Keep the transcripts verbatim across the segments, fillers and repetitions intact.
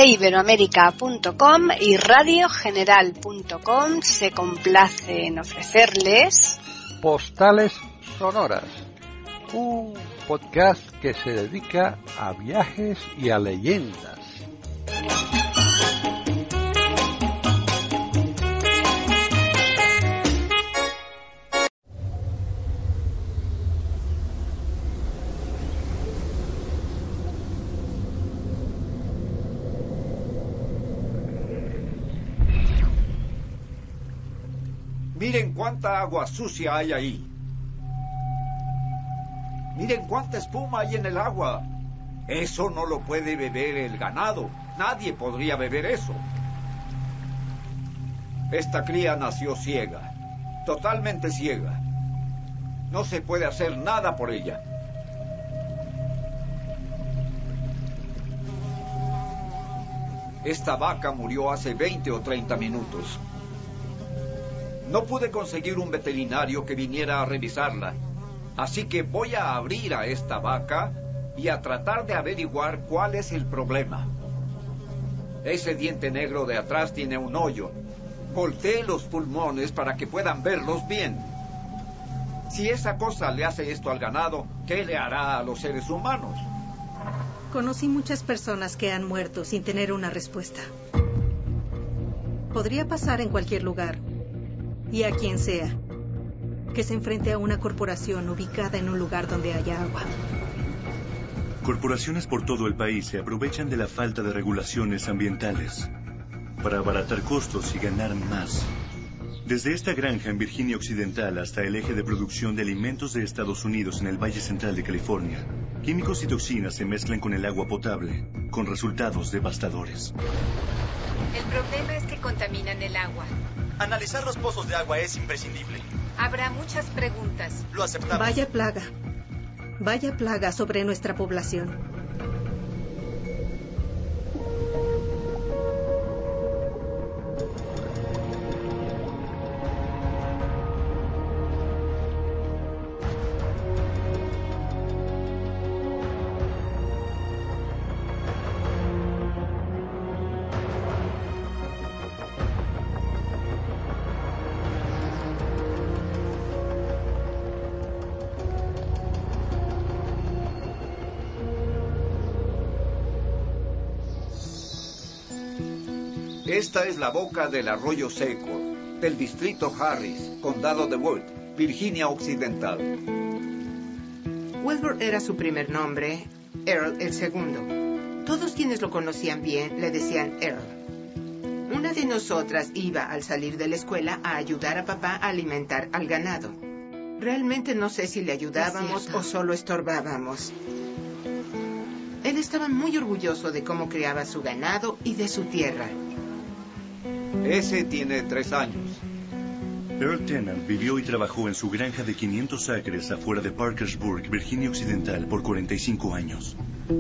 e iberoamérica punto com y radio general punto com se complace en ofrecerles Postales Sonoras, un podcast que se dedica a viajes y a leyendas. Miren cuánta agua sucia hay ahí. Miren cuánta espuma hay en el agua. Eso no lo puede beber el ganado. Nadie podría beber eso. Esta cría nació ciega, totalmente ciega. No se puede hacer nada por ella. Esta vaca murió hace veinte o treinta minutos. No pude conseguir un veterinario que viniera a revisarla. Así que voy a abrir a esta vaca y a tratar de averiguar cuál es el problema. Ese diente negro de atrás tiene un hoyo. Volteé los pulmones para que puedan verlos bien. Si esa cosa le hace esto al ganado, ¿qué le hará a los seres humanos? Conocí muchas personas que han muerto sin tener una respuesta. Podría pasar en cualquier lugar. Y a quien sea, que se enfrente a una corporación ubicada en un lugar donde haya agua. Corporaciones por todo el país se aprovechan de la falta de regulaciones ambientales para abaratar costos y ganar más. Desde esta granja en Virginia Occidental hasta el eje de producción de alimentos de Estados Unidos en el Valle Central de California, químicos y toxinas se mezclan con el agua potable, con resultados devastadores. El problema es que contaminan el agua. Analizar los pozos de agua es imprescindible. Habrá muchas preguntas. Lo aceptamos. Vaya plaga. Vaya plaga sobre nuestra población. Esta es la boca del arroyo seco, del distrito Harris, condado de Wood, Virginia Occidental. Wilbur era su primer nombre, Earl el segundo. Todos quienes lo conocían bien le decían Earl. Una de nosotras iba al salir de la escuela a ayudar a papá a alimentar al ganado. Realmente no sé si le ayudábamos o solo estorbábamos. Él estaba muy orgulloso de cómo criaba su ganado y de su tierra. Ese tiene tres años. Earl Tennant vivió y trabajó en su granja de quinientos acres afuera de Parkersburg, Virginia Occidental, por cuarenta y cinco años.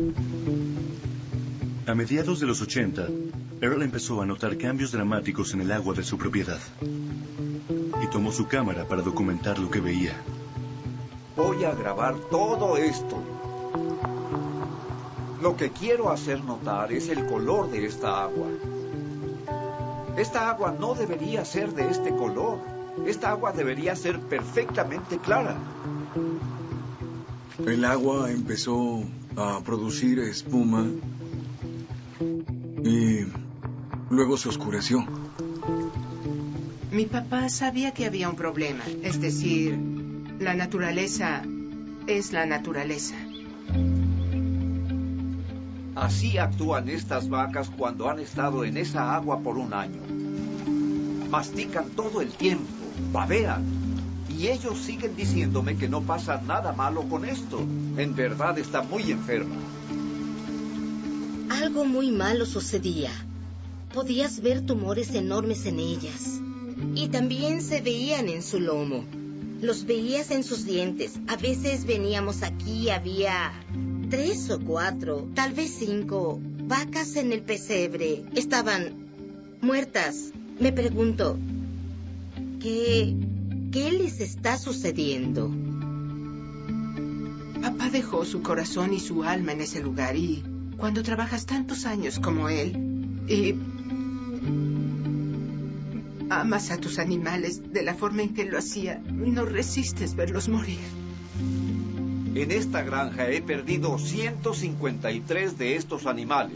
A mediados de los ochenta, Earl empezó a notar cambios dramáticos en el agua de su propiedad y tomó su cámara para documentar lo que veía. Voy a grabar todo esto. Lo que quiero hacer notar es el color de esta agua. Esta agua no debería ser de este color. Esta agua debería ser perfectamente clara. El agua empezó a producir espuma y luego se oscureció. Mi papá sabía que había un problema. Es decir, la naturaleza es la naturaleza. Así actúan estas vacas cuando han estado en esa agua por un año. Mastican todo el tiempo, babean. Y ellos siguen diciéndome que no pasa nada malo con esto. En verdad está muy enferma. Algo muy malo sucedía. Podías ver tumores enormes en ellas. Y también se veían en su lomo. Los veías en sus dientes. A veces veníamos aquí y había tres o cuatro, tal vez cinco, vacas en el pesebre. Estaban muertas. Me pregunto, ¿qué, qué les está sucediendo? Papá dejó su corazón y su alma en ese lugar y cuando trabajas tantos años como él, Y amas a tus animales de la forma en que lo hacía. No resistes verlos morir. En esta granja he perdido ciento cincuenta y tres de estos animales.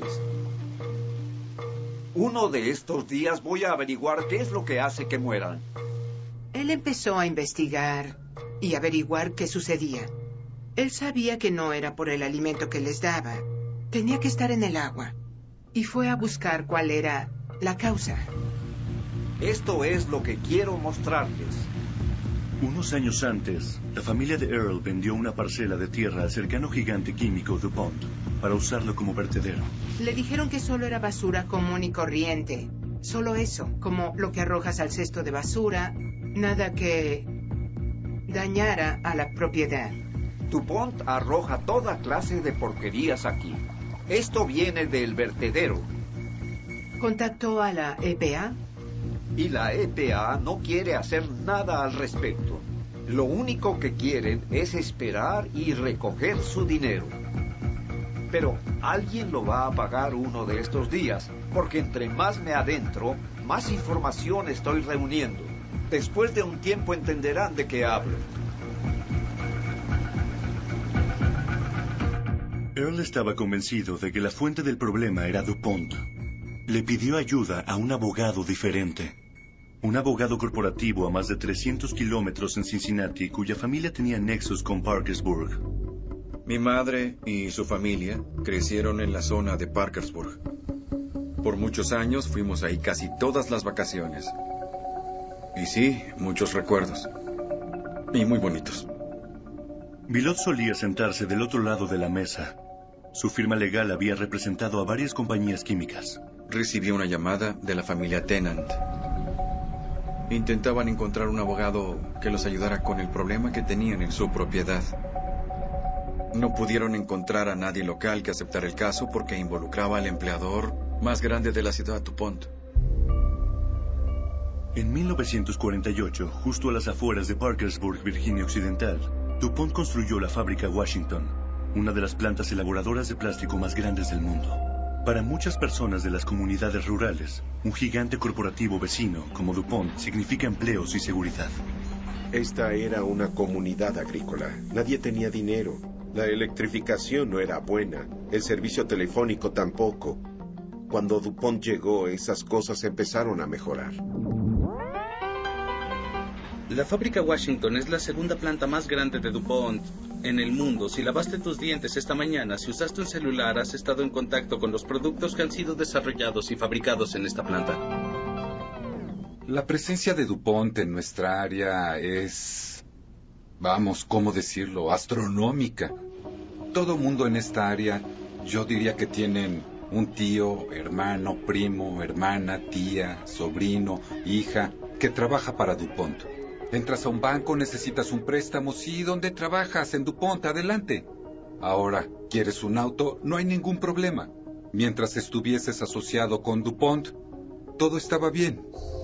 Uno de estos días voy a averiguar qué es lo que hace que mueran. Él empezó a investigar y averiguar qué sucedía. Él sabía que no era por el alimento que les daba. Tenía que estar en el agua. Y fue a buscar cuál era la causa. Esto es lo que quiero mostrarles. Unos años antes, la familia de Earl vendió una parcela de tierra al cercano gigante químico DuPont para usarlo como vertedero. Le dijeron que solo era basura común y corriente. Solo eso, como lo que arrojas al cesto de basura, nada que dañara a la propiedad. DuPont arroja toda clase de porquerías aquí. Esto viene del vertedero. ¿Contactó a la E P A? Y la E P A no quiere hacer nada al respecto. Lo único que quieren es esperar y recoger su dinero. Pero alguien lo va a pagar uno de estos días, porque entre más me adentro, más información estoy reuniendo. Después de un tiempo entenderán de qué hablo. Earl estaba convencido de que la fuente del problema era DuPont. Le pidió ayuda a un abogado diferente. Un abogado corporativo a más de trescientos kilómetros en Cincinnati, cuya familia tenía nexos con Parkersburg. Mi madre y su familia crecieron en la zona de Parkersburg. Por muchos años fuimos ahí casi todas las vacaciones. Y sí, muchos recuerdos. Y muy bonitos. Billot solía sentarse del otro lado de la mesa. Su firma legal había representado a varias compañías químicas. Recibí una llamada de la familia Tennant. Intentaban encontrar un abogado que los ayudara con el problema que tenían en su propiedad. No pudieron encontrar a nadie local que aceptara el caso porque involucraba al empleador más grande de la ciudad, DuPont. En mil novecientos cuarenta y ocho, justo a las afueras de Parkersburg, Virginia Occidental, DuPont construyó la fábrica Washington, una de las plantas elaboradoras de plástico más grandes del mundo. Para muchas personas de las comunidades rurales, un gigante corporativo vecino como DuPont significa empleos y seguridad. Esta era una comunidad agrícola. Nadie tenía dinero. La electrificación no era buena. El servicio telefónico tampoco. Cuando DuPont llegó, esas cosas empezaron a mejorar. La fábrica Washington es la segunda planta más grande de DuPont en el mundo. Si lavaste tus dientes esta mañana, si usaste un celular, has estado en contacto con los productos que han sido desarrollados y fabricados en esta planta. La presencia de DuPont en nuestra área es, vamos, ¿cómo decirlo?, astronómica. Todo mundo en esta área, yo diría que tienen un tío, hermano, primo, hermana, tía, sobrino, hija, que trabaja para DuPont. Entras a un banco, necesitas un préstamo, sí, ¿dónde trabajas? En DuPont, adelante. Ahora, ¿quieres un auto? No hay ningún problema. Mientras estuvieses asociado con DuPont, todo estaba bien.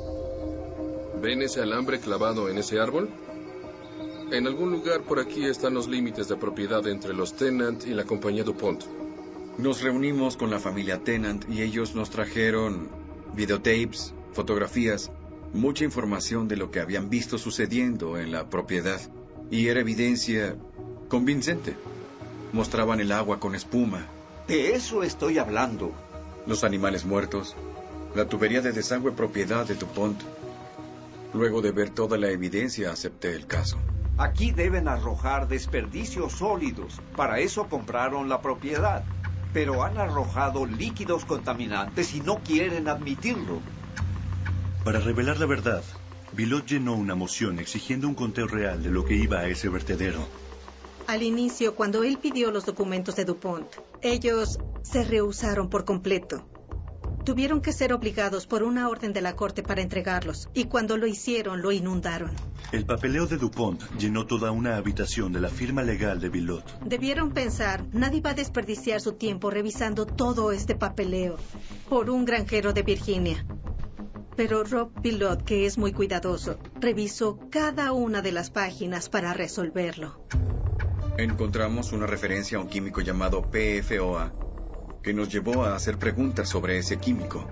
¿Ven ese alambre clavado en ese árbol? En algún lugar por aquí están los límites de propiedad entre los Tennant y la compañía DuPont. Nos reunimos con la familia Tennant y ellos nos trajeron videotapes, fotografías, mucha información de lo que habían visto sucediendo en la propiedad. Y era evidencia convincente. Mostraban el agua con espuma. De eso estoy hablando. Los animales muertos. La tubería de desagüe propiedad de DuPont. Luego de ver toda la evidencia, acepté el caso. Aquí deben arrojar desperdicios sólidos. Para eso compraron la propiedad. Pero han arrojado líquidos contaminantes y no quieren admitirlo. Para revelar la verdad, Billot llenó una moción exigiendo un conteo real de lo que iba a ese vertedero. Al inicio, cuando él pidió los documentos de DuPont, ellos se rehusaron por completo. Tuvieron que ser obligados por una orden de la corte para entregarlos, y cuando lo hicieron, lo inundaron. El papeleo de DuPont llenó toda una habitación de la firma legal de Billot. Debieron pensar, nadie va a desperdiciar su tiempo revisando todo este papeleo por un granjero de Virginia. Pero Rob Billot, que es muy cuidadoso, revisó cada una de las páginas para resolverlo. Encontramos una referencia a un químico llamado P F O A. que nos llevó a hacer preguntas sobre ese químico.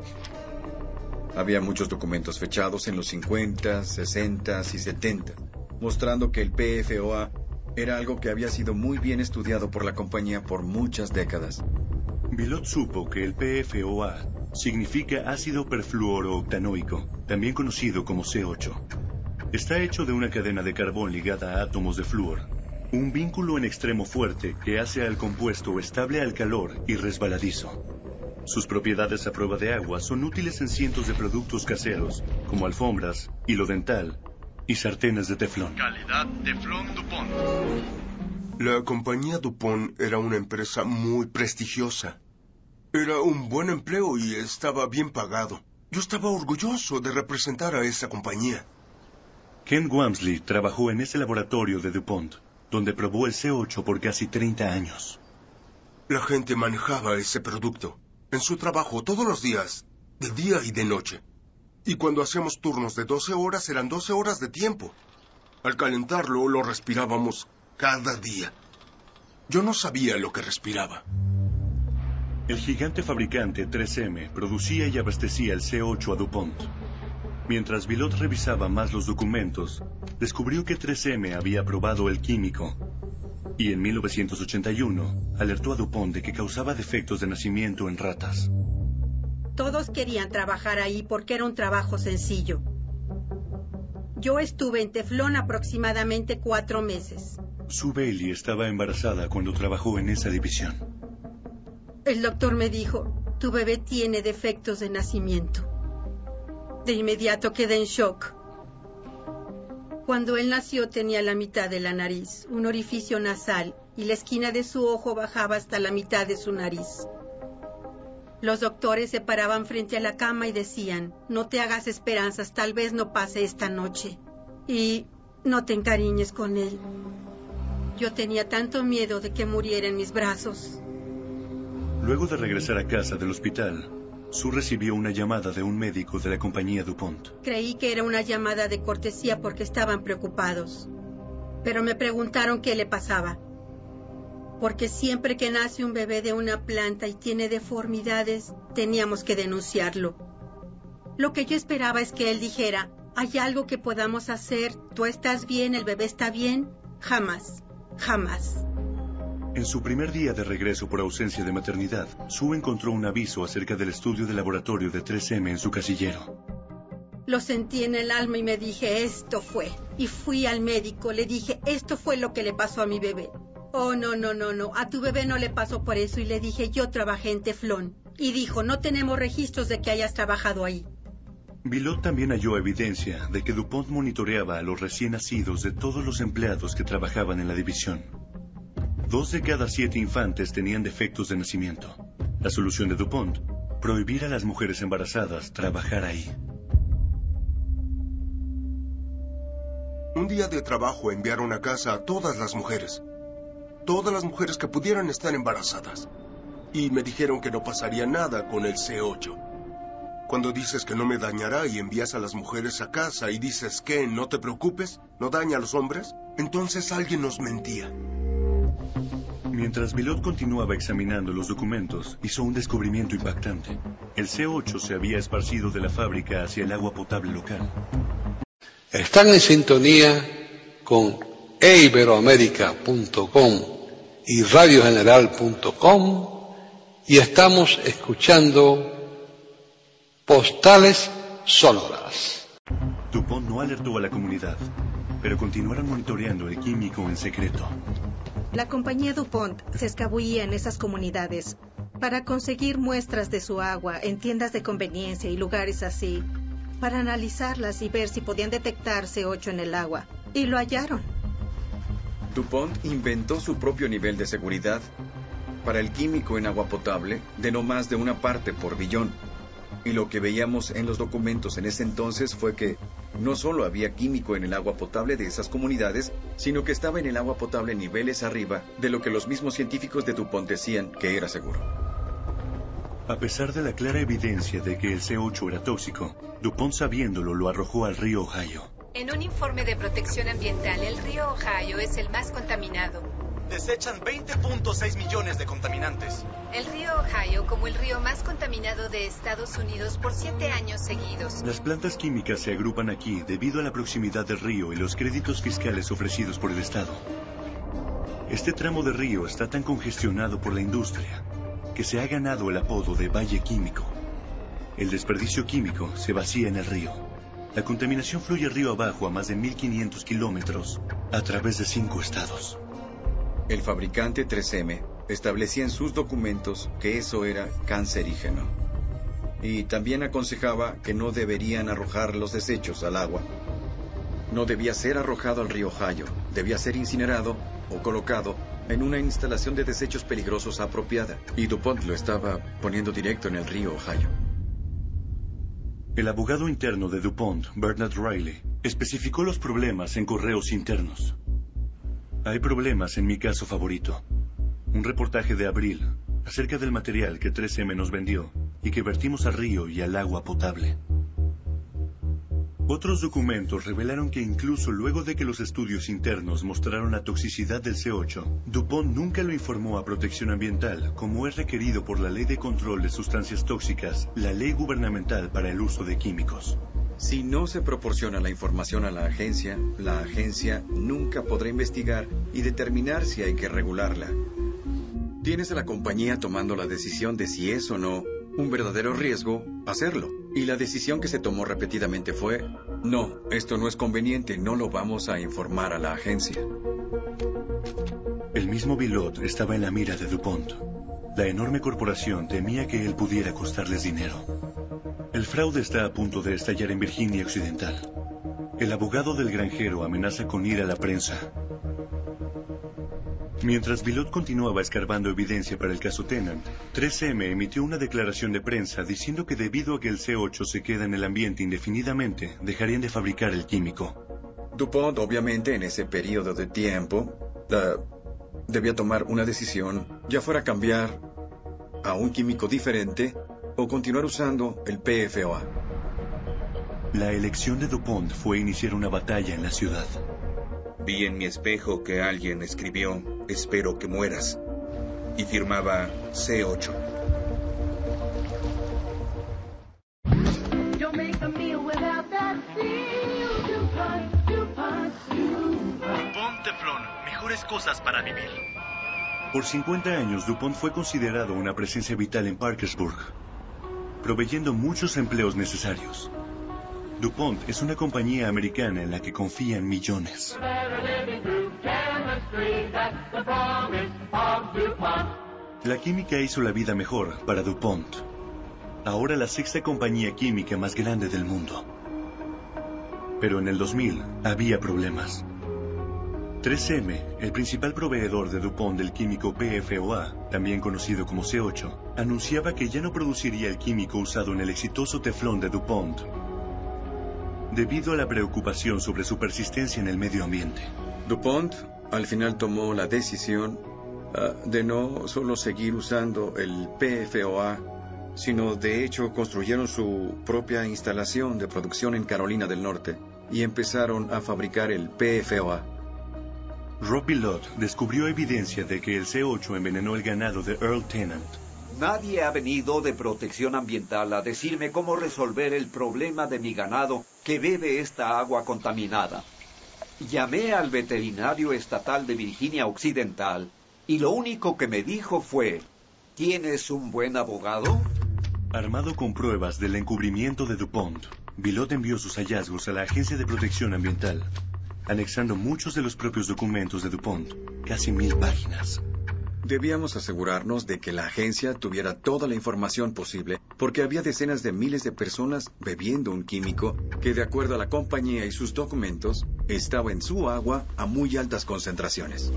Había muchos documentos fechados en los cincuenta, sesenta y setenta, mostrando que el P F O A era algo que había sido muy bien estudiado por la compañía por muchas décadas. Bilot supo que el P F O A significa ácido perfluorooctanoico, también conocido como C ocho. Está hecho de una cadena de carbón ligada a átomos de flúor, un vínculo en extremo fuerte que hace al compuesto estable al calor y resbaladizo. Sus propiedades a prueba de agua son útiles en cientos de productos caseros, como alfombras, hilo dental y sartenes de teflón. Calidad Teflón DuPont. La compañía DuPont era una empresa muy prestigiosa. Era un buen empleo y estaba bien pagado. Yo estaba orgulloso de representar a esa compañía. Ken Wamsley trabajó en ese laboratorio de DuPont, donde probó el C ocho por casi treinta años. La gente manejaba ese producto en su trabajo todos los días, de día y de noche. Y cuando hacíamos turnos de doce horas, eran doce horas de tiempo. Al calentarlo, lo respirábamos cada día. Yo no sabía lo que respiraba. El gigante fabricante tres eme producía y abastecía el C ocho a DuPont. Mientras Bilot revisaba más los documentos, descubrió que tres eme había probado el químico. Y en mil novecientos ochenta y uno alertó a DuPont de que causaba defectos de nacimiento en ratas. Todos querían trabajar ahí porque era un trabajo sencillo. Yo estuve en Teflón aproximadamente cuatro meses. Sue Bailey estaba embarazada cuando trabajó en esa división. El doctor me dijo, tu bebé tiene defectos de nacimiento. De inmediato quedé en shock. Cuando él nació tenía la mitad de la nariz, un orificio nasal, y la esquina de su ojo bajaba hasta la mitad de su nariz. Los doctores se paraban frente a la cama y decían, no te hagas esperanzas, tal vez no pase esta noche. Y no te encariñes con él. Yo tenía tanto miedo de que muriera en mis brazos. Luego de regresar a casa del hospital, Sue recibió una llamada de un médico de la compañía DuPont. Creí que era una llamada de cortesía porque estaban preocupados. Pero me preguntaron qué le pasaba. Porque siempre que nace un bebé de una planta y tiene deformidades, teníamos que denunciarlo. Lo que yo esperaba es que él dijera, ¿hay algo que podamos hacer? ¿Tú estás bien? ¿El bebé está bien? Jamás, jamás. En su primer día de regreso por ausencia de maternidad, Sue encontró un aviso acerca del estudio de laboratorio de tres eme en su casillero. Lo sentí en el alma y me dije, esto fue. Y fui al médico, le dije, esto fue lo que le pasó a mi bebé. Oh, no, no, no, no, a tu bebé no le pasó por eso. Y le dije, yo trabajé en Teflón. Y dijo, no tenemos registros de que hayas trabajado ahí. Bilot también halló evidencia de que DuPont monitoreaba a los recién nacidos de todos los empleados que trabajaban en la división. Dos de cada siete infantes tenían defectos de nacimiento. La solución de DuPont, prohibir a las mujeres embarazadas trabajar ahí. Un día de trabajo enviaron a casa a todas las mujeres. Todas las mujeres que pudieran estar embarazadas. Y me dijeron que no pasaría nada con el C ocho. Cuando dices que no me dañará y envías a las mujeres a casa y dices que no te preocupes, no daña a los hombres, entonces alguien nos mentía. Mientras Bilot continuaba examinando los documentos, hizo un descubrimiento impactante. El C ocho se había esparcido de la fábrica hacia el agua potable local. Están en sintonía con e iberoamérica punto com y radio general punto com y estamos escuchando Postales Sonoras. DuPont no alertó a la comunidad, pero continuaron monitoreando el químico en secreto. La compañía DuPont se escabullía en esas comunidades para conseguir muestras de su agua en tiendas de conveniencia y lugares así, para analizarlas y ver si podían detectar C ocho en el agua. Y lo hallaron. DuPont inventó su propio nivel de seguridad para el químico en agua potable de no más de una parte por billón. Y lo que veíamos en los documentos en ese entonces fue que no solo había químico en el agua potable de esas comunidades, sino que estaba en el agua potable niveles arriba de lo que los mismos científicos de DuPont decían que era seguro. A pesar de la clara evidencia de que el C ocho era tóxico, DuPont, sabiéndolo, lo arrojó al río Ohio. En un informe de protección ambiental, el río Ohio es el más contaminado. desechan veinte punto seis millones de contaminantes. El río Ohio como el río más contaminado de Estados Unidos por siete años seguidos. Las plantas químicas se agrupan aquí debido a la proximidad del río y los créditos fiscales ofrecidos por el Estado. Este tramo de río está tan congestionado por la industria que se ha ganado el apodo de Valle Químico. El desperdicio químico se vacía en el río. La contaminación fluye río abajo a más de mil quinientos kilómetros a través de cinco estados. El fabricante tres eme establecía en sus documentos que eso era cancerígeno. Y también aconsejaba que no deberían arrojar los desechos al agua. No debía ser arrojado al río Ohio, debía ser incinerado o colocado en una instalación de desechos peligrosos apropiada. Y DuPont lo estaba poniendo directo en el río Ohio. El abogado interno de DuPont, Bernard Riley, especificó los problemas en correos internos. Hay problemas en mi caso favorito. Un reportaje de abril acerca del material que tres eme nos vendió y que vertimos al río y al agua potable. Otros documentos revelaron que incluso luego de que los estudios internos mostraron la toxicidad del ce ocho, DuPont nunca lo informó a Protección Ambiental, como es requerido por la Ley de Control de Sustancias Tóxicas, la ley gubernamental para el uso de químicos. Si no se proporciona la información a la agencia, la agencia nunca podrá investigar y determinar si hay que regularla. Tienes a la compañía tomando la decisión de si es o no un verdadero riesgo hacerlo. Y la decisión que se tomó repetidamente fue: no, esto no es conveniente, no lo vamos a informar a la agencia. El mismo Bilot estaba en la mira de DuPont. La enorme corporación temía que él pudiera costarles dinero. El fraude está a punto de estallar en Virginia Occidental. El abogado del granjero amenaza con ir a la prensa. Mientras Bilot continuaba escarbando evidencia para el caso Tennant, tres eme emitió una declaración de prensa diciendo que debido a que el ce ocho se queda en el ambiente indefinidamente, dejarían de fabricar el químico. DuPont, obviamente, en ese periodo de tiempo, uh, debía tomar una decisión, ya fuera cambiar a un químico diferente o continuar usando el pe efe o a. La elección de DuPont fue iniciar una batalla en la ciudad. Vi en mi espejo que alguien escribió: espero que mueras, y firmaba ce ocho. DuPont Teflón, mejores cosas para vivir. Por cincuenta años, DuPont fue considerado una presencia vital en Parkersburg, proveyendo muchos empleos necesarios. DuPont es una compañía americana en la que confían millones. La química hizo la vida mejor para DuPont. Ahora la sexta compañía química más grande del mundo. Pero en el dos mil había problemas. tres eme, el principal proveedor de DuPont del químico pe efe o a, también conocido como ce ocho, anunciaba que ya no produciría el químico usado en el exitoso teflón de DuPont, debido a la preocupación sobre su persistencia en el medio ambiente. DuPont al final tomó la decisión uh, de no solo seguir usando el pe efe o a, sino de hecho construyeron su propia instalación de producción en Carolina del Norte y empezaron a fabricar el pe efe o a. Rob Bilot descubrió evidencia de que el ce ocho envenenó el ganado de Earl Tennant. Nadie ha venido de Protección Ambiental a decirme cómo resolver el problema de mi ganado que bebe esta agua contaminada. Llamé al veterinario estatal de Virginia Occidental y lo único que me dijo fue: ¿tienes un buen abogado? Armado con pruebas del encubrimiento de DuPont, Bilot envió sus hallazgos a la Agencia de Protección Ambiental, anexando muchos de los propios documentos de DuPont, casi mil páginas. Debíamos asegurarnos de que la agencia tuviera toda la información posible, porque había decenas de miles de personas bebiendo un químico que, de acuerdo a la compañía y sus documentos, estaba en su agua a muy altas concentraciones.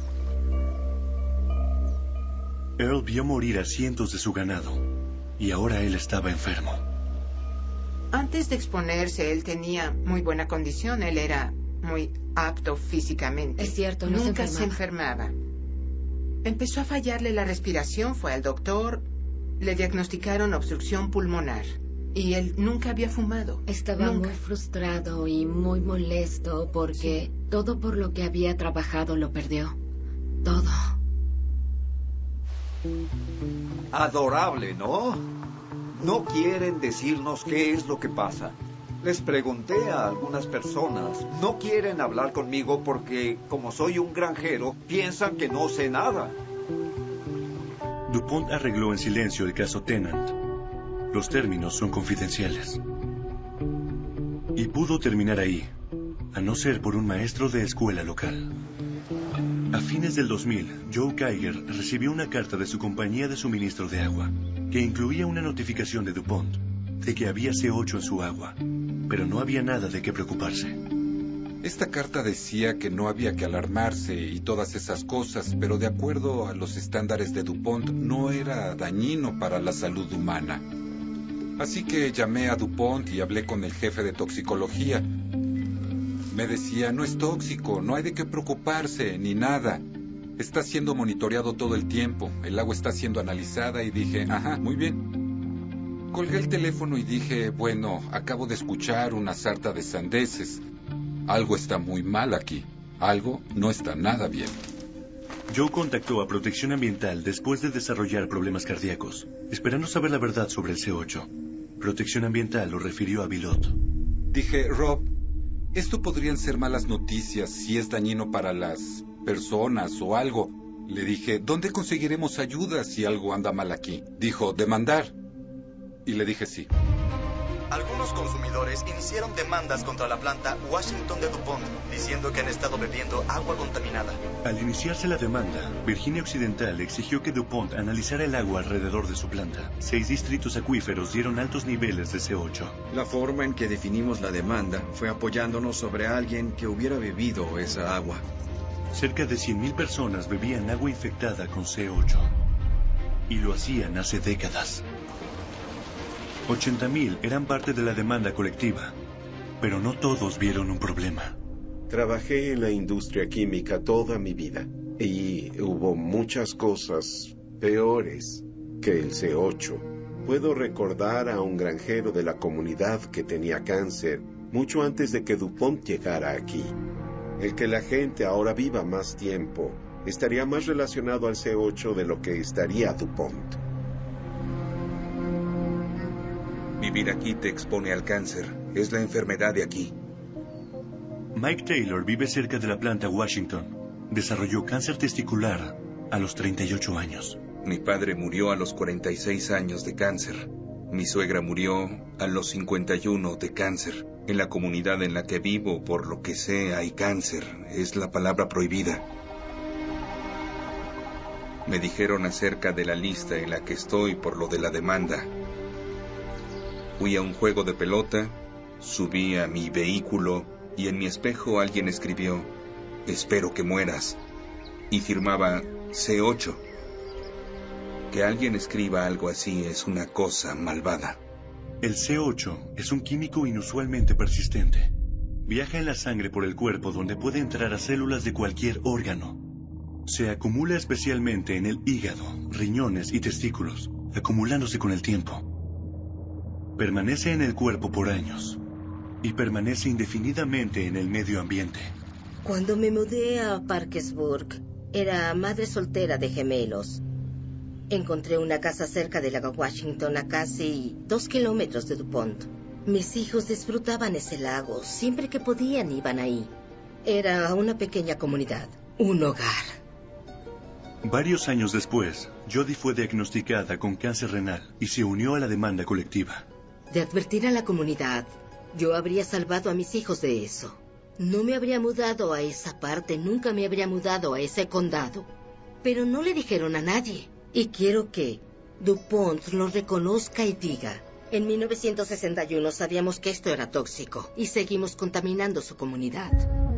Earl vio morir a cientos de su ganado, y ahora él estaba enfermo. Antes de exponerse, él tenía muy buena condición. Él era muy apto físicamente. Es cierto, no Nunca se se enfermaba. enfermaba. Empezó a fallarle la respiración, fue al doctor, le diagnosticaron obstrucción pulmonar. Y él nunca había fumado. Estaba nunca. muy frustrado y muy molesto porque sí. todo por lo que había trabajado lo perdió. todo. Adorable, ¿no? No quieren decirnos qué es lo que pasa. Les pregunté a algunas personas. No quieren hablar conmigo porque, como soy un granjero, piensan que no sé nada. DuPont arregló en silencio el caso Tennant. Los términos son confidenciales. Y pudo terminar ahí, a no ser por un maestro de escuela local. A fines del dos mil, Joe Kiger recibió una carta de su compañía de suministro de agua, que incluía una notificación de DuPont de que había C ocho en su agua, pero no había nada de qué preocuparse. Esta carta decía que no había que alarmarse y todas esas cosas, pero de acuerdo a los estándares de DuPont no era dañino para la salud humana. Así que llamé a DuPont y hablé con el jefe de toxicología. Me decía, no es tóxico, no hay de qué preocuparse, ni nada. Está siendo monitoreado todo el tiempo, el agua está siendo analizada y dije, ajá, muy bien. Colgué el teléfono y dije, bueno, acabo de escuchar una sarta de sandeces. Algo está muy mal aquí, algo no está nada bien. Joe contactó a Protección Ambiental después de desarrollar problemas cardíacos, esperando saber la verdad sobre el C ocho. Protección Ambiental lo refirió a Bilot. Dije, Rob, esto podrían ser malas noticias si es dañino para las personas o algo. Le dije, ¿dónde conseguiremos ayuda si algo anda mal aquí? Dijo, demandar. Y le dije sí. Algunos consumidores iniciaron demandas contra la planta Washington de DuPont, diciendo que han estado bebiendo agua contaminada. Al iniciarse la demanda, Virginia Occidental exigió que DuPont analizara el agua alrededor de su planta. Seis distritos acuíferos dieron altos niveles de C ocho. La forma en que definimos la demanda fue apoyándonos sobre alguien que hubiera bebido esa agua. Cerca de cien mil personas bebían agua infectada con C ocho. Y lo hacían hace décadas. ochenta mil eran parte de la demanda colectiva, pero no todos vieron un problema. Trabajé en la industria química toda mi vida y hubo muchas cosas peores que el C ocho. Puedo recordar a un granjero de la comunidad que tenía cáncer mucho antes de que DuPont llegara aquí. El que la gente ahora viva más tiempo estaría más relacionado al C ocho de lo que estaría DuPont. Vivir aquí te expone al cáncer. Es la enfermedad de aquí. Mike Taylor vive cerca de la planta Washington. Desarrolló cáncer testicular a los treinta y ocho años. Mi padre murió a los cuarenta y seis años de cáncer. Mi suegra murió a los cincuenta y uno de cáncer. En la comunidad en la que vivo, por lo que sé, hay cáncer. Es la palabra prohibida. Me dijeron acerca de la lista en la que estoy por lo de la demanda. Fui a un juego de pelota, subí a mi vehículo y en mi espejo alguien escribió, espero que mueras, y firmaba C ocho. Que alguien escriba algo así es una cosa malvada. El C ocho es un químico inusualmente persistente. Viaja en la sangre por el cuerpo donde puede entrar a células de cualquier órgano. Se acumula especialmente en el hígado, riñones y testículos, acumulándose con el tiempo. Permanece en el cuerpo por años y permanece indefinidamente en el medio ambiente. Cuando me mudé a Parkersburg, era madre soltera de gemelos. Encontré una casa cerca del lago Washington, a casi dos kilómetros de DuPont. Mis hijos disfrutaban ese lago. Siempre que podían iban ahí. Era una pequeña comunidad, un hogar. Varios años después, Jody fue diagnosticada con cáncer renal y se unió a la demanda colectiva. De advertir a la comunidad, yo habría salvado a mis hijos de eso. No me habría mudado a esa parte, nunca me habría mudado a ese condado. Pero no le dijeron a nadie. Y quiero que DuPont lo reconozca y diga, en mil novecientos sesenta y uno sabíamos que esto era tóxico y seguimos contaminando su comunidad.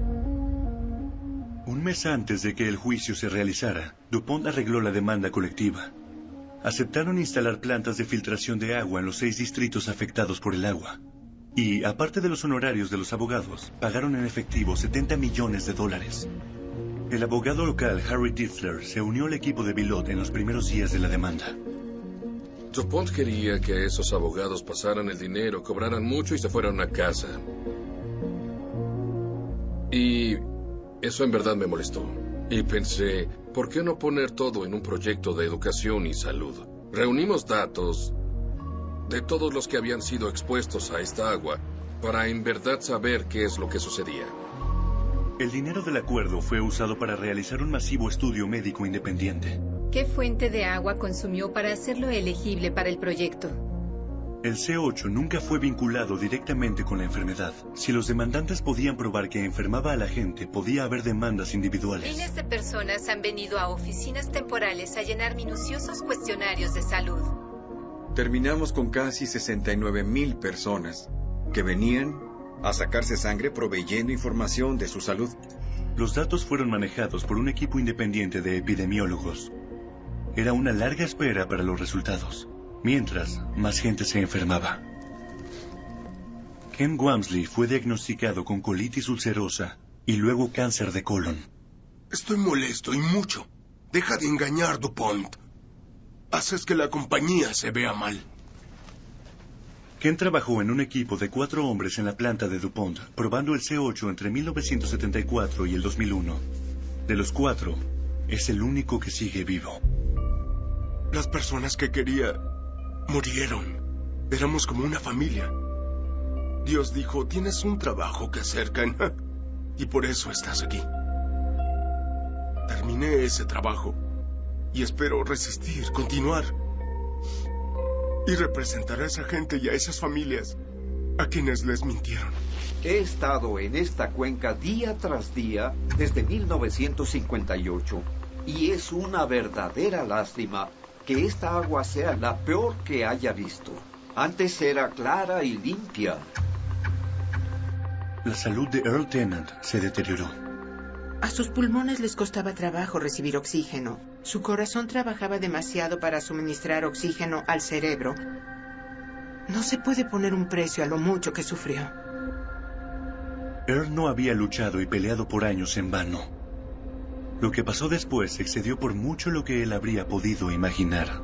Un mes antes de que el juicio se realizara, DuPont arregló la demanda colectiva. Aceptaron instalar plantas de filtración de agua en los seis distritos afectados por el agua. Y, aparte de los honorarios de los abogados, pagaron en efectivo setenta millones de dólares. El abogado local Harry Ditzler se unió al equipo de Bilot en los primeros días de la demanda. DuPont quería que esos abogados pasaran el dinero, cobraran mucho y se fueran a casa. Y eso en verdad me molestó. Y pensé, ¿por qué no poner todo en un proyecto de educación y salud? Reunimos datos de todos los que habían sido expuestos a esta agua para en verdad saber qué es lo que sucedía. El dinero del acuerdo fue usado para realizar un masivo estudio médico independiente. ¿Qué fuente de agua consumió para hacerlo elegible para el proyecto? El C ocho nunca fue vinculado directamente con la enfermedad. Si los demandantes podían probar que enfermaba a la gente, podía haber demandas individuales. Miles de personas han venido a oficinas temporales a llenar minuciosos cuestionarios de salud. Terminamos con casi sesenta y nueve mil personas que venían a sacarse sangre proveyendo información de su salud. Los datos fueron manejados por un equipo independiente de epidemiólogos. Era una larga espera para los resultados, mientras más gente se enfermaba. Ken Wamsley fue diagnosticado con colitis ulcerosa y luego cáncer de colon. Estoy molesto y mucho. Deja de engañar, DuPont. Haces que la compañía se vea mal. Ken trabajó en un equipo de cuatro hombres en la planta de DuPont, probando el C ocho entre mil novecientos setenta y cuatro y el dos mil uno. De los cuatro, es el único que sigue vivo. Las personas que quería murieron. Éramos como una familia. Dios dijo, tienes un trabajo que hacer, Ken, y por eso estás aquí. Terminé ese trabajo y espero resistir, continuar. Y representar a esa gente y a esas familias a quienes les mintieron. He estado en esta cuenca día tras día desde mil novecientos cincuenta y ocho y es una verdadera lástima que esta agua sea la peor que haya visto. Antes era clara y limpia. La salud de Earl Tennant se deterioró. A sus pulmones les costaba trabajo recibir oxígeno. Su corazón trabajaba demasiado para suministrar oxígeno al cerebro. No se puede poner un precio a lo mucho que sufrió. Earl no había luchado y peleado por años en vano. Lo que pasó después excedió por mucho lo que él habría podido imaginar.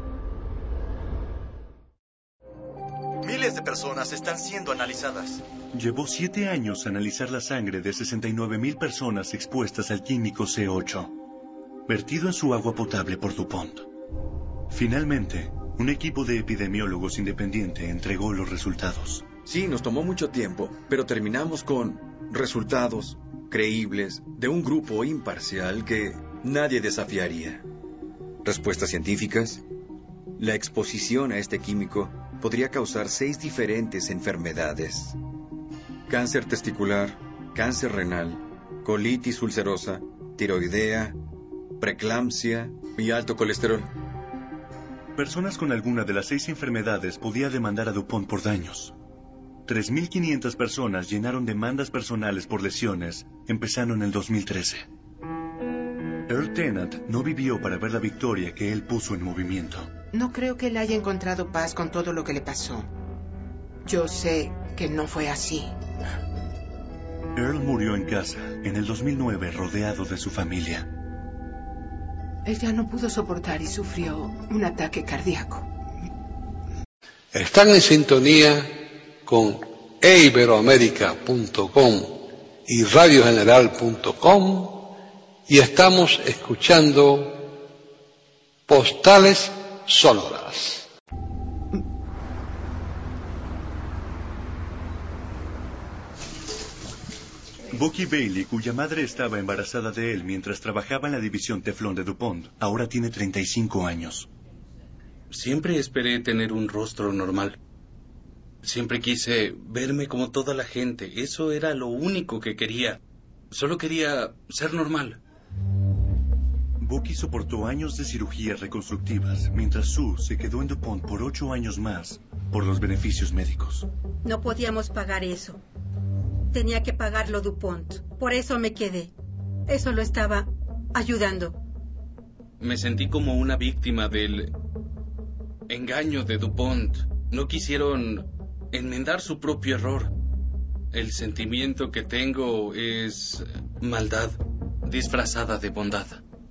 Miles de personas están siendo analizadas. Llevó siete años analizar la sangre de sesenta y nueve mil personas expuestas al químico C ocho, vertido en su agua potable por DuPont. Finalmente, un equipo de epidemiólogos independiente entregó los resultados. Sí, nos tomó mucho tiempo, pero terminamos con resultados creíbles de un grupo imparcial que nadie desafiaría. Respuestas científicas. La exposición a este químico podría causar seis diferentes enfermedades: cáncer testicular, cáncer renal, colitis ulcerosa, tiroidea, preeclampsia y alto colesterol. Personas con alguna de las seis enfermedades podía demandar a DuPont por daños. tres mil quinientas personas llenaron demandas personales por lesiones, empezando en el dos mil trece. Earl Tennant no vivió para ver la victoria que él puso en movimiento. No creo que él haya encontrado paz con todo lo que le pasó. Yo sé que no fue así. Earl murió en casa en el dos mil nueve rodeado de su familia. Él ya no pudo soportar y sufrió un ataque cardíaco. Están en sintonía con e iberoamérica punto com y radio general punto com y estamos escuchando Postales Sonoras. Bucky Bailey, cuya madre estaba embarazada de él mientras trabajaba en la división Teflón de DuPont, ahora tiene treinta y cinco años. Siempre esperé tener un rostro normal. Siempre quise verme como toda la gente. Eso era lo único que quería. Solo quería ser normal. Bucky soportó años de cirugías reconstructivas, mientras Sue se quedó en DuPont por ocho años más por los beneficios médicos. No podíamos pagar eso. Tenía que pagarlo DuPont. Por eso me quedé. Eso lo estaba ayudando. Me sentí como una víctima del engaño de DuPont. No quisieron enmendar su propio error. El sentimiento que tengo es maldad disfrazada de bondad.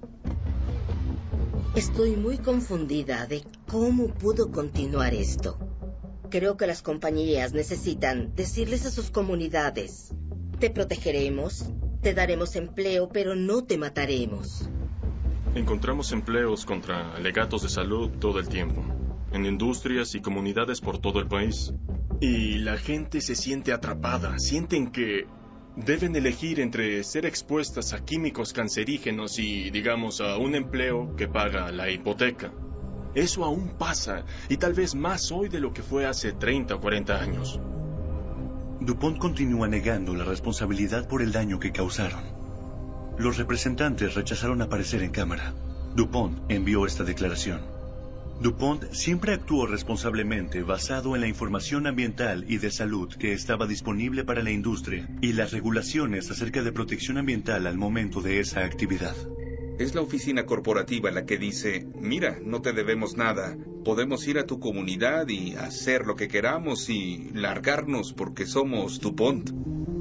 Estoy muy confundida de cómo pudo continuar esto. Creo que las compañías necesitan decirles a sus comunidades: te protegeremos, te daremos empleo, pero no te mataremos. Encontramos empleos contra alegatos de salud todo el tiempo, en industrias y comunidades por todo el país. Y la gente se siente atrapada, sienten que deben elegir entre ser expuestas a químicos cancerígenos y, digamos, a un empleo que paga la hipoteca. Eso aún pasa, y tal vez más hoy de lo que fue hace treinta o cuarenta años. DuPont continúa negando la responsabilidad por el daño que causaron. Los representantes rechazaron aparecer en cámara. DuPont envió esta declaración. DuPont siempre actuó responsablemente basado en la información ambiental y de salud que estaba disponible para la industria y las regulaciones acerca de protección ambiental al momento de esa actividad. Es la oficina corporativa la que dice, mira, no te debemos nada, podemos ir a tu comunidad y hacer lo que queramos y largarnos porque somos DuPont.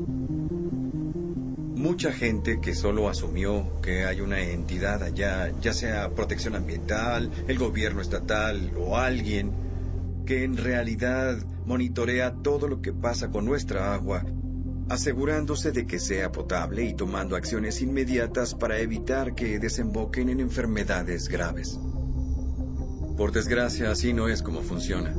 Mucha gente que solo asumió que hay una entidad allá, ya sea protección ambiental, el gobierno estatal o alguien, que en realidad monitorea todo lo que pasa con nuestra agua, asegurándose de que sea potable y tomando acciones inmediatas para evitar que desemboquen en enfermedades graves. Por desgracia, así no es como funciona.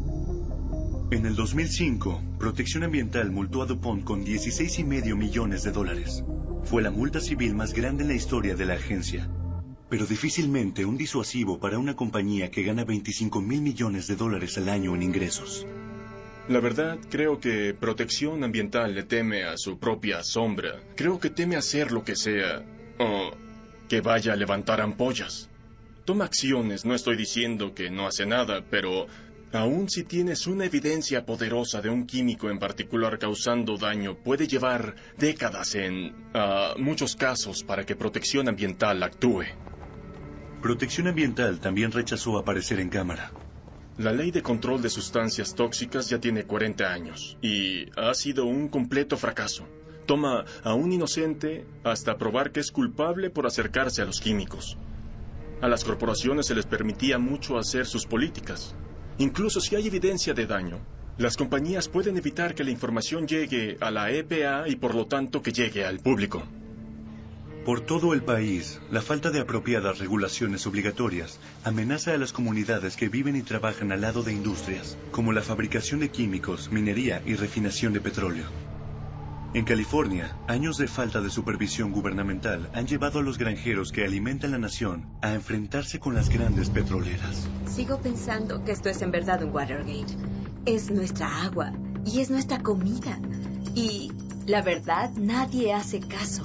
En el dos mil cinco, Protección Ambiental multó a DuPont con dieciséis y medio millones de dólares. Fue la multa civil más grande en la historia de la agencia, pero difícilmente un disuasivo para una compañía que gana veinticinco mil millones de dólares al año en ingresos. La verdad, creo que Protección Ambiental le teme a su propia sombra. Creo que teme hacer lo que sea, o que vaya a levantar ampollas. Toma acciones, no estoy diciendo que no hace nada, pero aun si tienes una evidencia poderosa de un químico en particular causando daño, puede llevar décadas en uh, muchos casos para que Protección Ambiental actúe. Protección Ambiental también rechazó aparecer en cámara. La ley de control de sustancias tóxicas ya tiene cuarenta años y ha sido un completo fracaso. Toma a un inocente hasta probar que es culpable por acercarse a los químicos. A las corporaciones se les permitía mucho hacer sus políticas. Incluso si hay evidencia de daño, las compañías pueden evitar que la información llegue a la E P A y por lo tanto que llegue al público. Por todo el país, la falta de apropiadas regulaciones obligatorias amenaza a las comunidades que viven y trabajan al lado de industrias, como la fabricación de químicos, minería y refinación de petróleo. En California, años de falta de supervisión gubernamental han llevado a los granjeros que alimentan la nación a enfrentarse con las grandes petroleras. Sigo pensando que esto es en verdad un Watergate. Es nuestra agua y es nuestra comida. Y la verdad, nadie hace caso.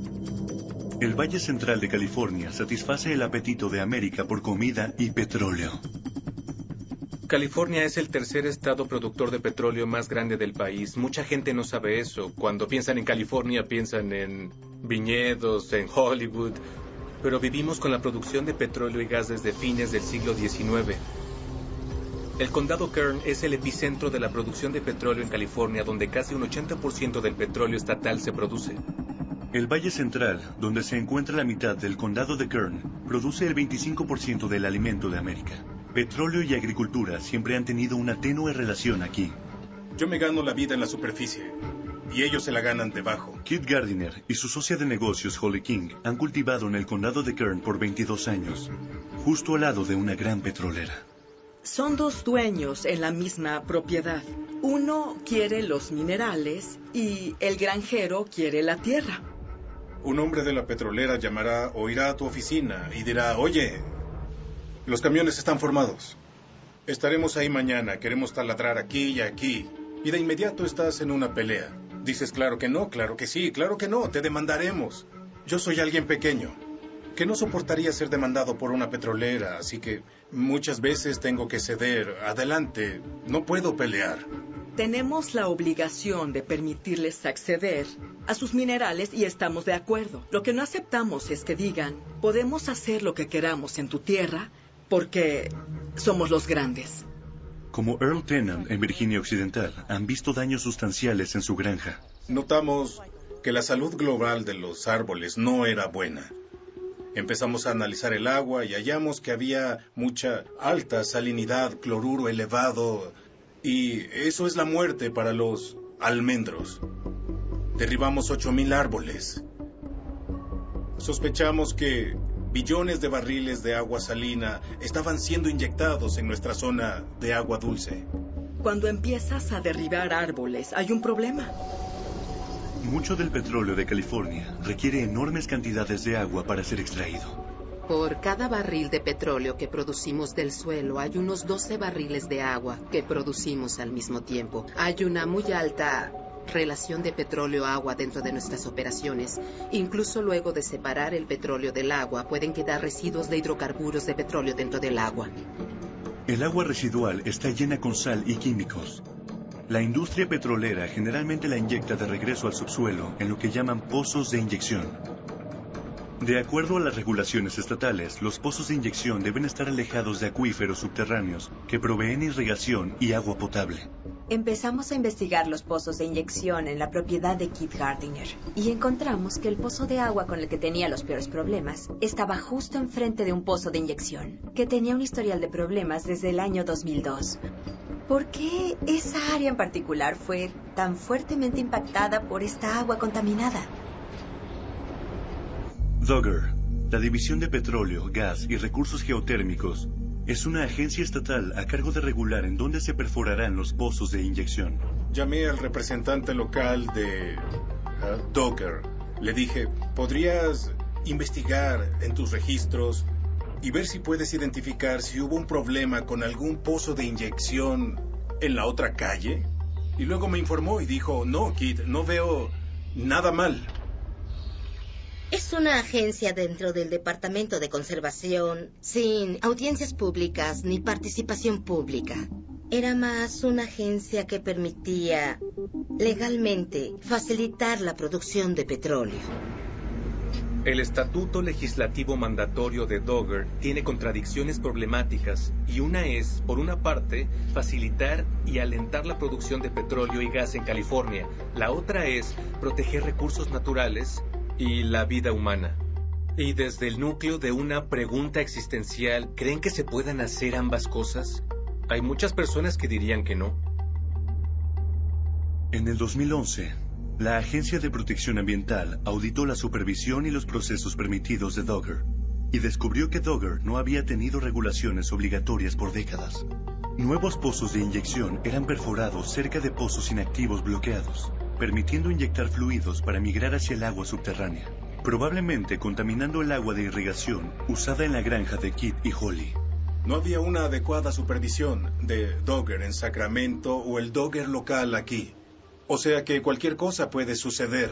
El Valle Central de California satisface el apetito de América por comida y petróleo. California es el tercer estado productor de petróleo más grande del país. Mucha gente no sabe eso. Cuando piensan en California, piensan en viñedos, en Hollywood. Pero vivimos con la producción de petróleo y gas desde fines del siglo diecinueve. El condado Kern es el epicentro de la producción de petróleo en California, donde casi un ochenta por ciento del petróleo estatal se produce. El Valle Central, donde se encuentra la mitad del condado de Kern, produce el veinticinco por ciento del alimento de América. Petróleo y agricultura siempre han tenido una tenue relación aquí. Yo me gano la vida en la superficie, y ellos se la ganan debajo. Kit Gardiner y su socia de negocios Holly King han cultivado en el condado de Kern por veintidós años, justo al lado de una gran petrolera. Son dos dueños en la misma propiedad. Uno quiere los minerales y el granjero quiere la tierra. Un hombre de la petrolera llamará o irá a tu oficina y dirá, oye, los camiones están formados. Estaremos ahí mañana, queremos taladrar aquí y aquí. Y de inmediato estás en una pelea. Dices, claro que no, claro que sí, claro que no, te demandaremos. Yo soy alguien pequeño, que no soportaría ser demandado por una petrolera, así que muchas veces tengo que ceder. Adelante, no puedo pelear. Tenemos la obligación de permitirles acceder a sus minerales y estamos de acuerdo. Lo que no aceptamos es que digan, podemos hacer lo que queramos en tu tierra porque somos los grandes. Como Earl Tennant en Virginia Occidental, han visto daños sustanciales en su granja. Notamos que la salud global de los árboles no era buena. Empezamos a analizar el agua y hallamos que había mucha alta salinidad, cloruro elevado, y eso es la muerte para los almendros. Derribamos ocho mil árboles. Sospechamos que Billones de barriles de agua salina estaban siendo inyectados en nuestra zona de agua dulce. Cuando empiezas a derribar árboles, hay un problema. Mucho del petróleo de California requiere enormes cantidades de agua para ser extraído. Por cada barril de petróleo que producimos del suelo, hay unos doce barriles de agua que producimos al mismo tiempo. Hay una muy alta relación de petróleo-agua dentro de nuestras operaciones. Incluso luego de separar el petróleo del agua, pueden quedar residuos de hidrocarburos de petróleo dentro del agua. El agua residual está llena con sal y químicos. La industria petrolera generalmente la inyecta de regreso al subsuelo en lo que llaman pozos de inyección. De acuerdo a las regulaciones estatales, los pozos de inyección deben estar alejados de acuíferos subterráneos que proveen irrigación y agua potable. Empezamos a investigar los pozos de inyección en la propiedad de Kit Gardiner y encontramos que el pozo de agua con el que tenía los peores problemas estaba justo enfrente de un pozo de inyección que tenía un historial de problemas desde el año dos mil dos. ¿Por qué esa área en particular fue tan fuertemente impactada por esta agua contaminada? Dogger, la División de Petróleo, Gas y Recursos Geotérmicos, es una agencia estatal a cargo de regular en dónde se perforarán los pozos de inyección. Llamé al representante local de uh, Dogger. Le dije, ¿podrías investigar en tus registros y ver si puedes identificar si hubo un problema con algún pozo de inyección en la otra calle? Y luego me informó y dijo, no, Kit, no veo nada mal. Es una agencia dentro del Departamento de Conservación, sin audiencias públicas ni participación pública. Era más una agencia que permitía legalmente facilitar la producción de petróleo. El estatuto legislativo mandatorio de Dogger tiene contradicciones problemáticas y una es, por una parte, facilitar y alentar la producción de petróleo y gas en California. La otra es proteger recursos naturales y la vida humana. Y desde el núcleo de una pregunta existencial, ¿creen que se puedan hacer ambas cosas? Hay muchas personas que dirían que no. En el dos mil once, la Agencia de Protección Ambiental auditó la supervisión y los procesos permitidos de Dogger y descubrió que Dogger no había tenido regulaciones obligatorias por décadas. Nuevos pozos de inyección eran perforados cerca de pozos inactivos bloqueados, permitiendo inyectar fluidos para migrar hacia el agua subterránea, probablemente contaminando el agua de irrigación usada en la granja de Kit y Holly. No había una adecuada supervisión de Dogger en Sacramento o el Dogger local aquí. O sea que cualquier cosa puede suceder.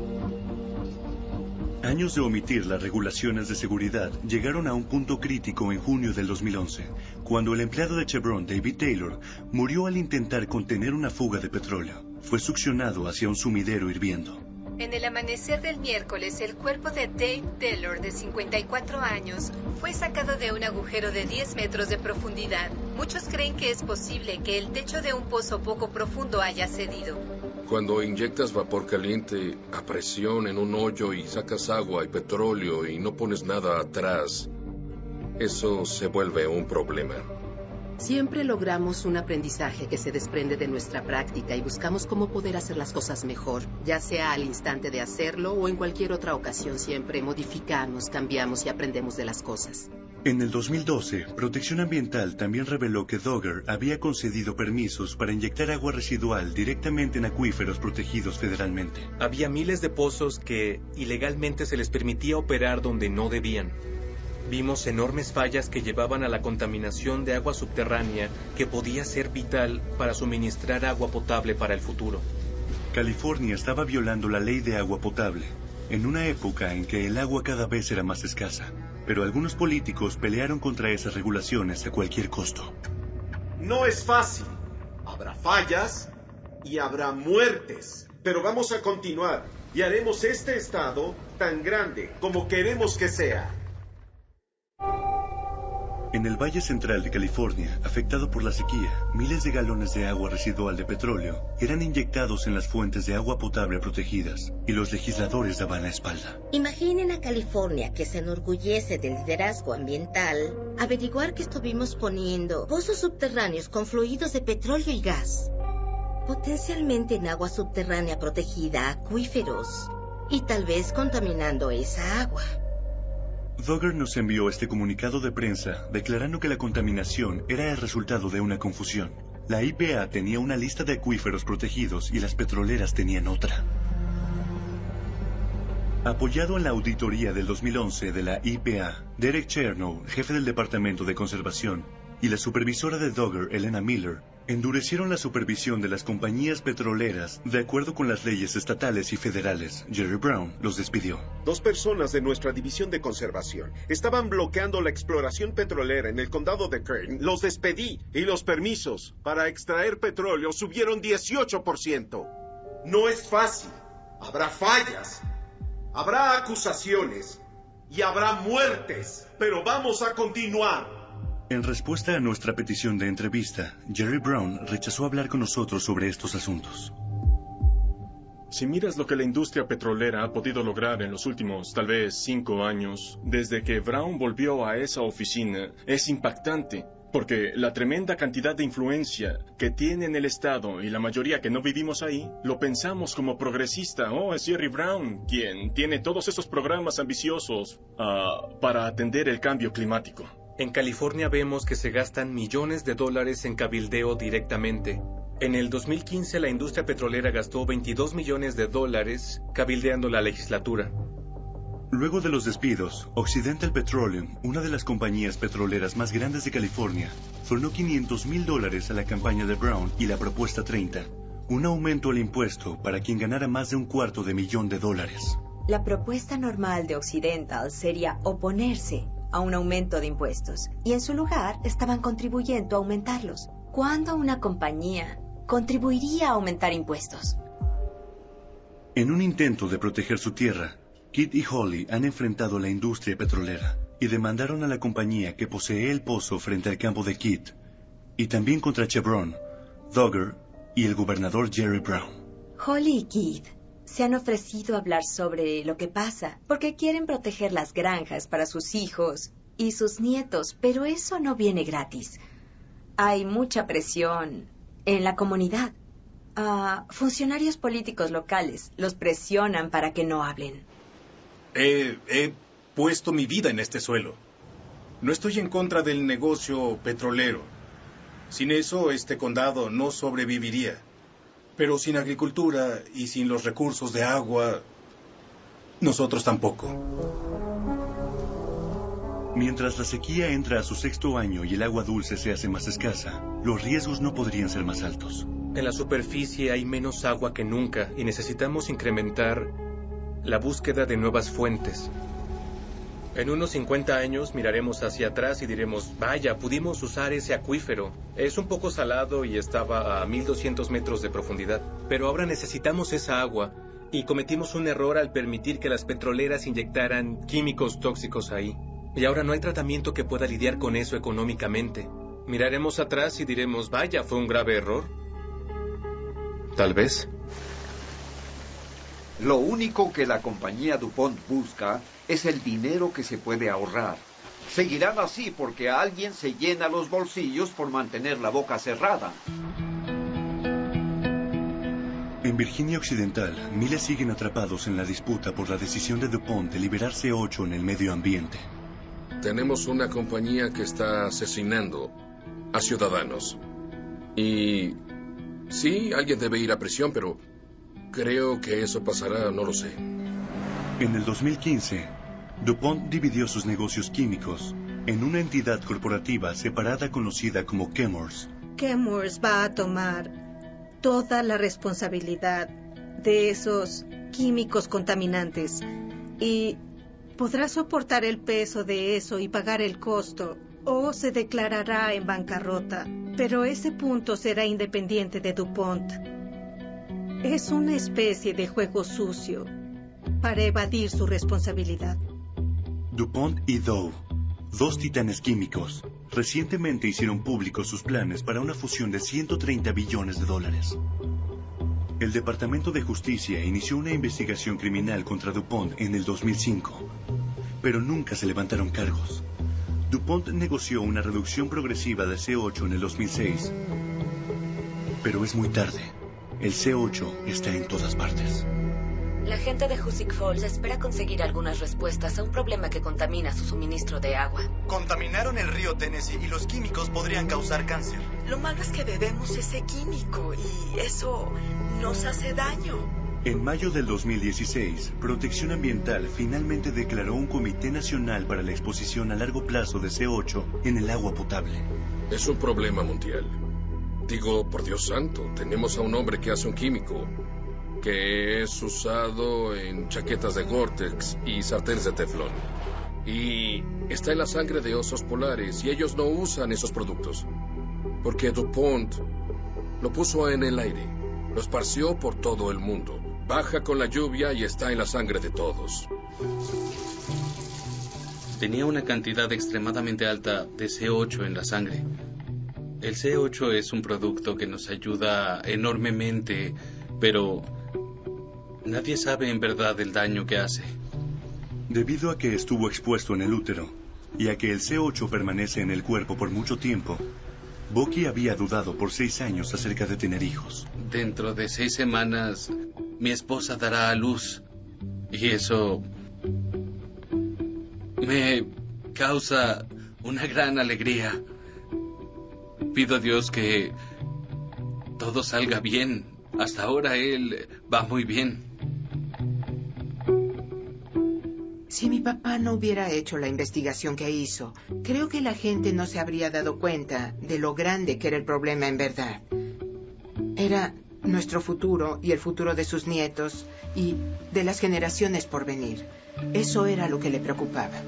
Años de omitir las regulaciones de seguridad llegaron a un punto crítico en junio del dos mil once, cuando el empleado de Chevron, David Taylor, murió al intentar contener una fuga de petróleo. Fue succionado hacia un sumidero hirviendo. En el amanecer del miércoles, el cuerpo de Dave Taylor, de cincuenta y cuatro años, fue sacado de un agujero de diez metros de profundidad. Muchos creen que es posible que el techo de un pozo poco profundo haya cedido. Cuando inyectas vapor caliente a presión en un hoyo y sacas agua y petróleo y no pones nada atrás, eso se vuelve un problema. Siempre logramos un aprendizaje que se desprende de nuestra práctica y buscamos cómo poder hacer las cosas mejor, ya sea al instante de hacerlo o en cualquier otra ocasión. Siempre modificamos, cambiamos y aprendemos de las cosas. En el dos mil doce, Protección Ambiental también reveló que Dogger había concedido permisos para inyectar agua residual directamente en acuíferos protegidos federalmente. Había miles de pozos que ilegalmente se les permitía operar donde no debían. Vimos enormes fallas que llevaban a la contaminación de agua subterránea que podía ser vital para suministrar agua potable para el futuro. California estaba violando la ley de agua potable, en una época en que el agua cada vez era más escasa, pero algunos políticos pelearon contra esas regulaciones a cualquier costo. No es fácil. Habrá fallas y habrá muertes, pero vamos a continuar y haremos este estado tan grande como queremos que sea. En el Valle Central de California, afectado por la sequía, miles de galones de agua residual de petróleo eran inyectados en las fuentes de agua potable protegidas, y los legisladores daban la espalda. Imaginen a California, que se enorgullece del liderazgo ambiental, averiguar que estuvimos poniendo pozos subterráneos con fluidos de petróleo y gas, potencialmente en agua subterránea protegida, acuíferos, y tal vez contaminando esa agua. Dogger nos envió este comunicado de prensa declarando que la contaminación era el resultado de una confusión. La I P A tenía una lista de acuíferos protegidos y las petroleras tenían otra. Apoyado en la auditoría del dos mil once de la I P A, Derek Chernow, jefe del Departamento de Conservación, y la supervisora de Dogger, Elena Miller, endurecieron la supervisión de las compañías petroleras de acuerdo con las leyes estatales y federales. Jerry Brown los despidió. Dos personas de nuestra división de conservación estaban bloqueando la exploración petrolera en el condado de Kern. Los despedí y los permisos para extraer petróleo subieron dieciocho por ciento. No es fácil. Habrá fallas, habrá acusaciones y habrá muertes, pero vamos a continuar. En respuesta a nuestra petición de entrevista, Jerry Brown rechazó hablar con nosotros sobre estos asuntos. Si miras lo que la industria petrolera ha podido lograr en los últimos, tal vez, cinco años, desde que Brown volvió a esa oficina, es impactante, porque la tremenda cantidad de influencia que tiene en el Estado y la mayoría que no vivimos ahí, lo pensamos como progresista. Oh, es Jerry Brown quien tiene todos esos programas ambiciosos uh, para atender el cambio climático. En California vemos que se gastan millones de dólares en cabildeo directamente. En el dos mil quince la industria petrolera gastó veintidós millones de dólares cabildeando la legislatura. Luego de los despidos, Occidental Petroleum, una de las compañías petroleras más grandes de California, donó quinientos mil dólares a la campaña de Brown y la propuesta treinta, un aumento al impuesto para quien ganara más de un cuarto de millón de dólares. La propuesta normal de Occidental sería oponerse a un aumento de impuestos, y en su lugar estaban contribuyendo a aumentarlos. ¿Cuándo una compañía contribuiría a aumentar impuestos? En un intento de proteger su tierra, Kidd y Hawley han enfrentado a la industria petrolera y demandaron a la compañía que posee el pozo frente al campo de Kidd, y también contra Chevron, Dogger y el gobernador Jerry Brown. Hawley y Kidd se han ofrecido a hablar sobre lo que pasa, porque quieren proteger las granjas para sus hijos y sus nietos, pero eso no viene gratis. Hay mucha presión en la comunidad. Uh, funcionarios políticos locales los presionan para que no hablen. He, he puesto mi vida en este suelo. No estoy en contra del negocio petrolero. Sin eso, este condado no sobreviviría. Pero sin agricultura y sin los recursos de agua, nosotros tampoco. Mientras la sequía entra a su sexto año y el agua dulce se hace más escasa, los riesgos no podrían ser más altos. En la superficie hay menos agua que nunca y necesitamos incrementar la búsqueda de nuevas fuentes. En unos cincuenta años miraremos hacia atrás y diremos, vaya, pudimos usar ese acuífero. Es un poco salado y estaba a mil doscientos metros de profundidad. Pero ahora necesitamos esa agua y cometimos un error al permitir que las petroleras inyectaran químicos tóxicos ahí. Y ahora no hay tratamiento que pueda lidiar con eso económicamente. Miraremos atrás y diremos, vaya, fue un grave error. Tal vez. Lo único que la compañía DuPont busca es el dinero que se puede ahorrar. Seguirán así porque alguien se llena los bolsillos por mantener la boca cerrada. En Virginia Occidental, miles siguen atrapados en la disputa por la decisión de DuPont de liberar C ocho en el medio ambiente. Tenemos una compañía que está asesinando a ciudadanos. Y sí, alguien debe ir a prisión, pero creo que eso pasará, no lo sé. En el dos mil quince, DuPont dividió sus negocios químicos en una entidad corporativa separada conocida como Chemours. Chemours va a tomar toda la responsabilidad de esos químicos contaminantes y podrá soportar el peso de eso y pagar el costo, o se declarará en bancarrota, pero ese punto será independiente de DuPont. Es una especie de juego sucio para evadir su responsabilidad. DuPont y Dow, dos titanes químicos, recientemente hicieron públicos sus planes para una fusión de ciento treinta billones de dólares. El Departamento de Justicia inició una investigación criminal contra DuPont en el dos mil cinco, pero nunca se levantaron cargos. DuPont negoció una reducción progresiva de C ocho en el dos mil seis, pero es muy tarde. El C ocho está en todas partes. La gente de Hoosick Falls espera conseguir algunas respuestas a un problema que contamina su suministro de agua. Contaminaron el río Tennessee y los químicos podrían causar cáncer. Lo malo es que bebemos ese químico y eso nos hace daño. En mayo del dos mil dieciséis, Protección Ambiental finalmente declaró un Comité Nacional para la Exposición a Largo Plazo de C ocho en el agua potable. Es un problema mundial. Digo, por Dios santo, tenemos a un hombre que hace un químico que es usado en chaquetas de Gore-Tex y sartenes de teflón. Y está en la sangre de osos polares y ellos no usan esos productos. Porque DuPont lo puso en el aire, lo esparció por todo el mundo. Baja con la lluvia y está en la sangre de todos. Tenía una cantidad extremadamente alta de C ocho en la sangre. El C ocho es un producto que nos ayuda enormemente, pero nadie sabe en verdad el daño que hace. Debido a que estuvo expuesto en el útero y a que el C ocho permanece en el cuerpo por mucho tiempo, Bucky había dudado por seis años acerca de tener hijos. Dentro de seis semanas, mi esposa dará a luz. Y eso me causa una gran alegría. Pido a Dios que todo salga bien. Hasta ahora él va muy bien. Si mi papá no hubiera hecho la investigación que hizo, creo que la gente no se habría dado cuenta de lo grande que era el problema en verdad. Era nuestro futuro y el futuro de sus nietos y de las generaciones por venir. Eso era lo que le preocupaba.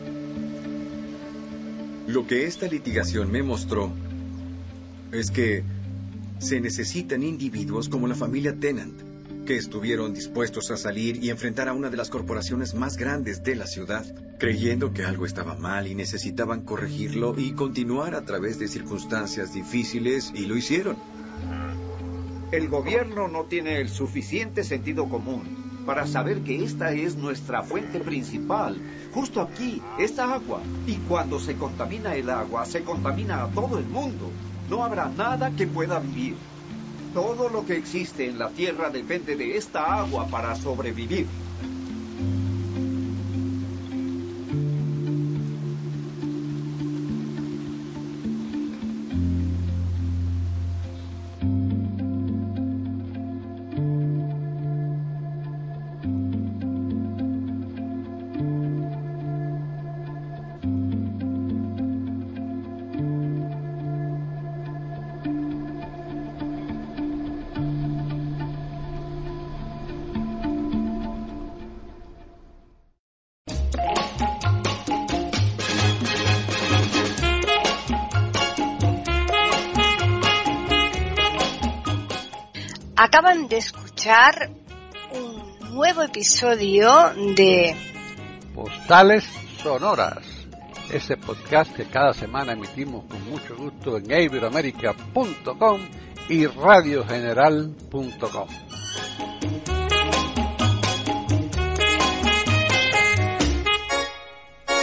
Lo que esta litigación me mostró es que se necesitan individuos como la familia Tennant, que estuvieron dispuestos a salir y enfrentar a una de las corporaciones más grandes de la ciudad, creyendo que algo estaba mal y necesitaban corregirlo y continuar a través de circunstancias difíciles, y lo hicieron. El gobierno no tiene el suficiente sentido común para saber que esta es nuestra fuente principal, justo aquí, esta agua. Y cuando se contamina el agua, se contamina a todo el mundo. No habrá nada que pueda vivir. Todo lo que existe en la tierra depende de esta agua para sobrevivir. Acaban de escuchar un nuevo episodio de Postales Sonoras, ese podcast que cada semana emitimos con mucho gusto en iberoamerica punto com y radio general punto com.